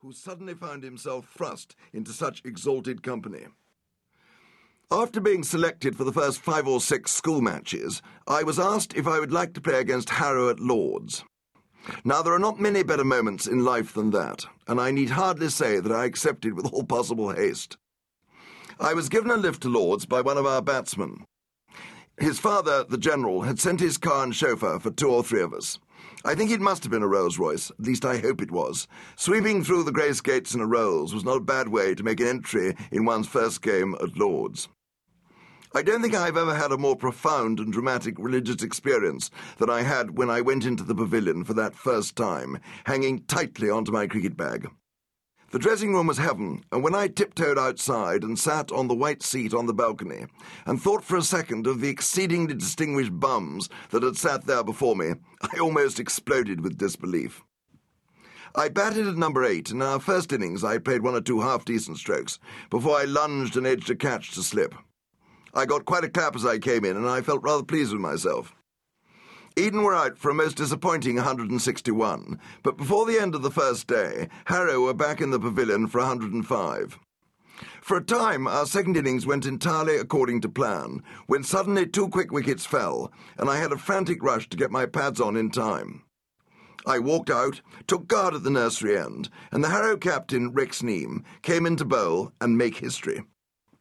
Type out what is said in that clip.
who suddenly found himself thrust into such exalted company. After being selected for the first 5 or 6 school matches, I was asked if I would like to play against Harrow at Lord's. Now, there are not many better moments in life than that, and I need hardly say that I accepted with all possible haste. I was given a lift to Lord's by one of our batsmen. His father, the General, had sent his car and chauffeur for 2 or 3 of us. I think it must have been a Rolls-Royce, at least I hope it was. Sweeping through the Grace Gates in a Rolls was not a bad way to make an entry in one's first game at Lord's. I don't think I've ever had a more profound and dramatic religious experience than I had when I went into the pavilion for that first time, hanging tightly onto my cricket bag. The dressing room was heaven, and when I tiptoed outside and sat on the white seat on the balcony and thought for a second of the exceedingly distinguished bums that had sat there before me, I almost exploded with disbelief. I batted at number 8, and in our first innings I played 1 or 2 half-decent strokes before I lunged and edged a catch to slip. I got quite a clap as I came in, and I felt rather pleased with myself. Eden were out for a most disappointing 161, but before the end of the first day, Harrow were back in the pavilion for 105. For a time, our second innings went entirely according to plan, when suddenly 2 quick wickets fell, and I had a frantic rush to get my pads on in time. I walked out, took guard at the nursery end, and the Harrow captain, Rex Neame, came in to bowl and make history.